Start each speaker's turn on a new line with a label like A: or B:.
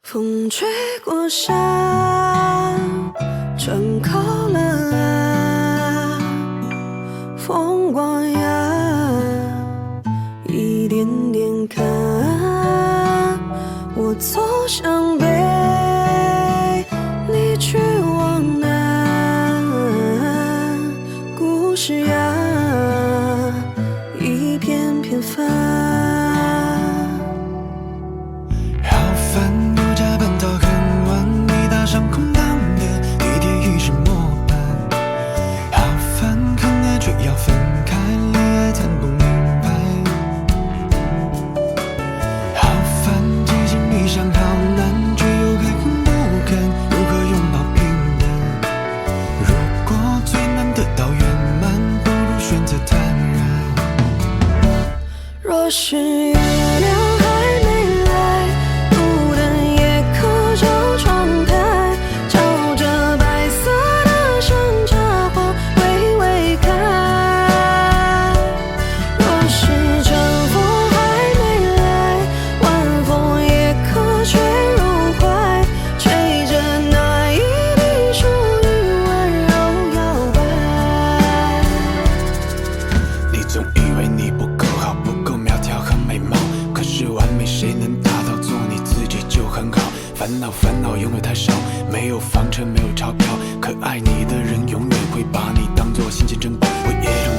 A: 风吹过山，正靠了岸，风光呀，一点点看，我走向北，你去往南，故事呀，一篇篇翻。
B: 好烦，又加班到很晚，你打上空档的地铁已是末班。好烦，很爱却要分开，恋爱谈不明白。好烦，激情迷上好难，却又还很不甘，如何拥抱平淡？如果最难得到圆满，不如选择坦然。
A: 若是月亮还没来，路灯也可就窗台，照着白色的山茶花微微开。若是春风还没来，晚风也可吹入怀，吹着那一滴属于温柔摇摆。
B: 你总以为你不够好，不够苗条和美貌，可是完美谁能达到？做你自己就很好。烦恼拥有太少，没有房车没有钞票，可爱你的人永远会把你当作心情珍宝。我也